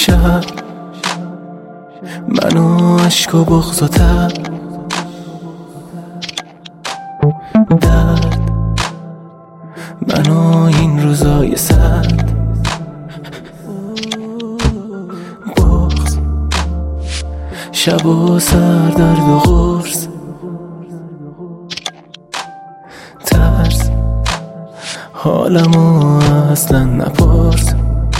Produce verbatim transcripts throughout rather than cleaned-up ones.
شب منو عشق و بغض و تب، درد منو این روزای سرد، بغض شب و سر درد و غرص، ترس حالمو اصلا نپرس.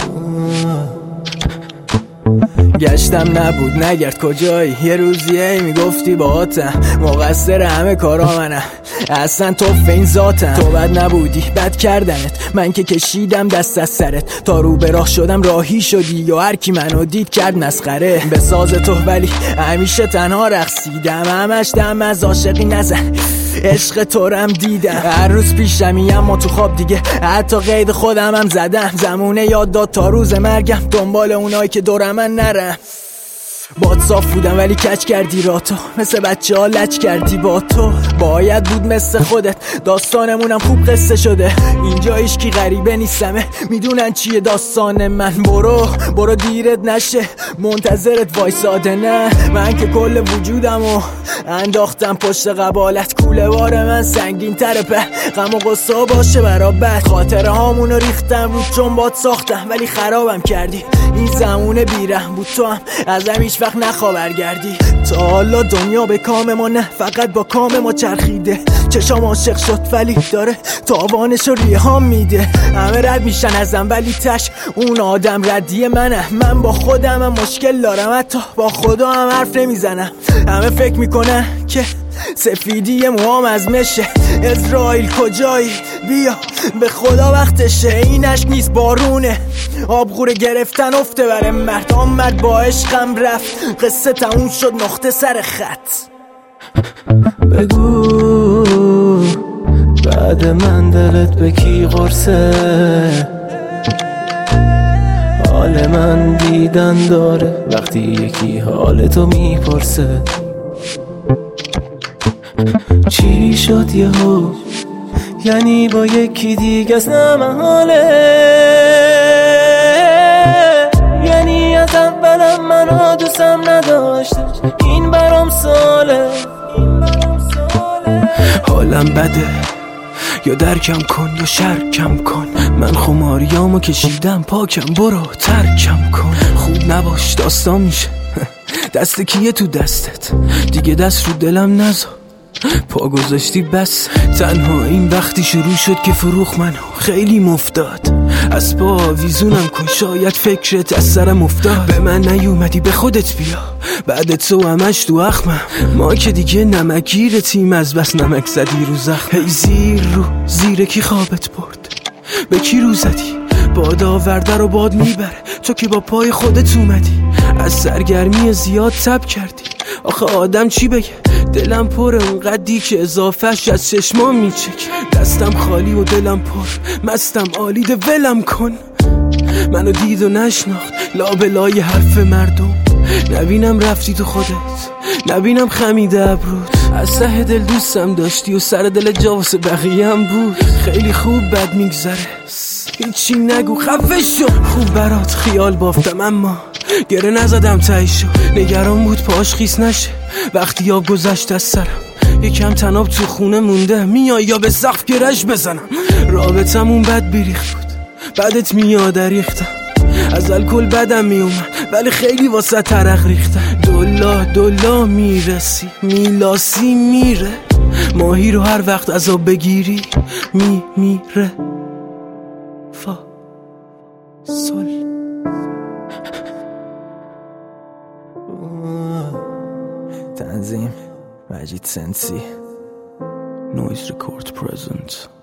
گشتم نبود نگرد کجایی، یه روزیه میگفتی باهاتم، مقصر همه کارا منم، اصلا تو این ذاتم. تو بد نبودی بد کردنت، من که کشیدم دست از سرت، تا رو به راه شدم راهی شدی یا هر کی منو دید کرد مسخره به ساز تو، ولی همیشه تنها رقصیدم، همش دم از عاشقی نزن، عشق تو رم دیدم، هر روز پیشمی اما تو خواب دیگه، حتی قید خودم هم زدم، زمونه یاد داد تا روز مرگم دنبال اونایی که دورم من نرم. باد صاف بودم ولی کچ کردی را تو، مثل بچه ها لچ کردی با تو، باید بود مثل خودت، داستانمونم خوب قصه شده، اینجا هیچکی غریبه نیستمه، میدونن چیه داستان من، برو برو دیرت نشه منتظرت وایساده، نه من که کل وجودمو انداختم پشت قبالت، کوله بار من سنگین تره په غم و غصه باشه برابر، خاطره هامونو ریختم رو چون باد ساختم ولی خرابم کردی، این زمونه بیرحم بود تو هم ازم هیچ وقت نخوا برگردی، تا حالا دنیا به کام ما نه فقط با کام ما چرخیده، چشام عاشق شد ولی داره تاوانشو ریهام میده، همه رد میشن ازم ولی تش اون آدم ردی منه، من با خودم هم مشکل دارم، حتی با خدا هم حرف نمیزنم، همه فکر میکنن که سفیدی موام از مشه، اسرائیل کجایی بیا به خدا وقتشه، این عشق نیست بارونه، آبغوره گرفتن افته بره مرد، آمد با عشقم رفت، قصه تموم شد نقطه سر خط. بگو بعد من دلت به کی قرصه، حال من دیدن داره وقتی یکی حالتو میپرسه، چی شد یهو یعنی با یکی دیگه است نمحاله، یعنی از اولم منو دوستم نداشته، این برام ساله، حالم بده یا درکم کن یا شرکم کن، من خماریامو کشیدم پاکم برو ترکم کن، خوب نباش داستان میشه دست کیه تو دستت، دیگه دست رو دلم نذار پا گذاشتی بس، تنها این وقتی شروع شد که فروخ منو خیلی مفتاد، از پا ویزونم کن شاید فکرت از سرم افتاد، به من نیومدی به خودت بیا بعد تو همش تو اخمم، ما که دیگه نمکگیر تیم از بس نمک زدی رو زخم، هی زیر رو زیر کی خوابت برد به کی رو زدی، باد آورده رو باد میبره، تو که با پای خودت اومدی، از سرگرمی زیاد تب کردی، آخه آدم چی بگه، دلم پر اونقدی که اضافهش از چشمام میچک، دستم خالی و دلم پر مستم آلیده ولم کن، منو دید و نشناخت لابلای حرف مردم، نبینم رفتی تو خودت، نبینم خمیده ابروت، از ته دل دوستم داشتی و سر دل جا واسه بقیه هم بود، خیلی خوب بد میگذره هیچی نگو خفه شو، خوب برات خیال بافتم اما گره نزدم تایشو، نگران بود پاش خیس نشه وقتی آب گذشت از سرم، یکم تناب تو خونه مونده میای یا به سقف گرش بزنم، رابطمون بد بیریخت بود بعدت میاد ریختم، از الکل بدم میومد ولی خیلی واسه ترق ریختم، دولا دولا میرسی میلاسی میره، ماهی رو هر وقت از آب بگیری می میره، فا سل تنظیم مجید سنسی، نویز ریکورد پرزنت.